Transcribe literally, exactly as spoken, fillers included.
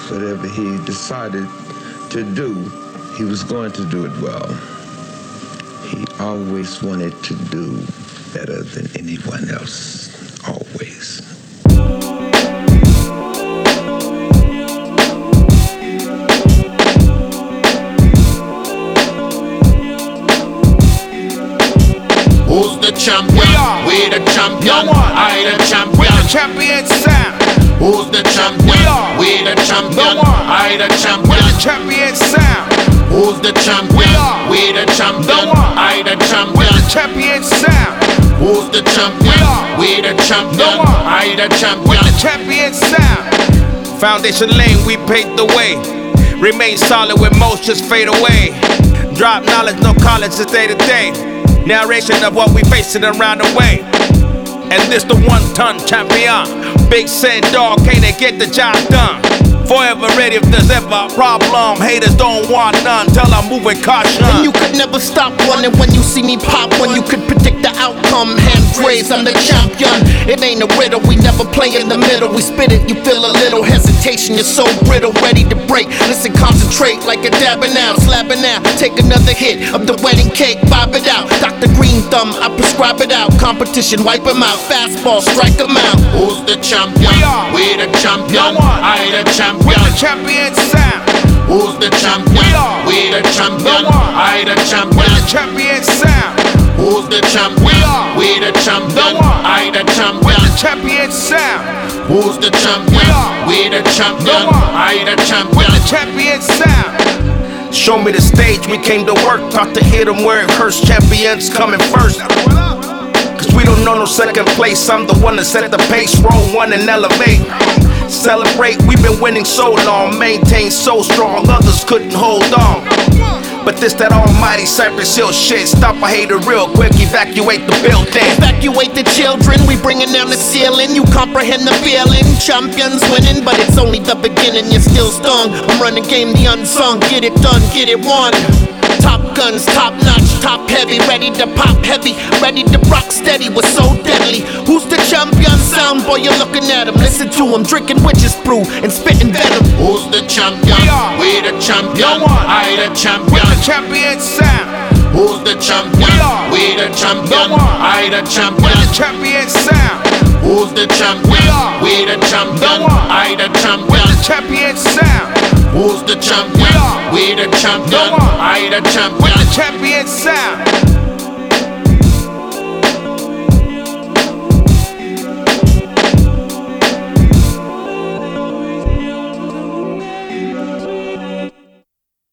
whatever he decided to do, he was going to do it well. He always wanted to do better than anyone else, always. Who's the champion? We are. We the champion. No one. I the champion. We're the champion sound. Who's the champion? We are. We the champion. No one. I the champion. We're the champion sound. Who's the champion? We are. We the champion. No one. I the champion. We're the champion sound. Who's the champion? We are. We the champion. No one. I the champion. We're the champion sound. Foundation lane, we paved the way. Remain solid when most just fade away. Drop knowledge, no college, it's day to day. Narration of what we facing around the way. And this the one-ton champion. Big Sen dog, can't they get the job done? Forever ready if there's ever a problem. Haters don't want none, tell I'm moving caution. And you could never stop running when you see me pop. When you could predict the outcome. Hands raised, I'm the champion. It ain't a riddle, we never play in the middle. We spit it, you feel a little hesitation. You're so brittle, ready to break. Listen, concentrate like a dabbing out, slapping out. Take another hit of the wedding cake, bob it out. Doctor Green Thumb, I prescribe it out. Competition, wipe 'em out. Fastball, strike 'em out. Who's the champion? We are. We the champion. No one. I the champion. We're the champion sound. Who's the champion? We are. We the champion. No one. I the We're champion. the champion sound. Who's the champion? We are. We the champion. No one. I the We're champion. the champion sound. Who's the champion? We are. We the champion. No one. I the We're champion. the champion sound. Show me the stage, we came to work. Taught to hit 'em where it hurts. Champions coming first. Cause we don't know no second place. I'm the one that set the pace. Roll one and elevate. Celebrate, we've been winning so long. Maintain so strong, others couldn't hold on. But this that almighty Cypress Hill shit. Stop a hater real quick, evacuate the building. Evacuate the children, we bringing down the ceiling. You comprehend the feeling. Champions winning, but it's only the beginning. You're still stung. I'm running game the unsung. Get it done, get it won. Top guns, top notch, top heavy. Ready to pop heavy, ready to rock steady. We're so deadly. Who's the champion sound? Boy, you're looking at him. Listen to him, drinking witch's brew and spitting venom. Who's the champion? We are. We the champion. No one. I the champion. We're the champion sound. Who's the champion? We are. We the champion. No one. I the We're champion. the champion sound. Who's the champion? We are. We the champion. No one. I the We're champion. the champion sound. Who's the champion? We are. We the champion. No one. I the We're champion. the champion sound.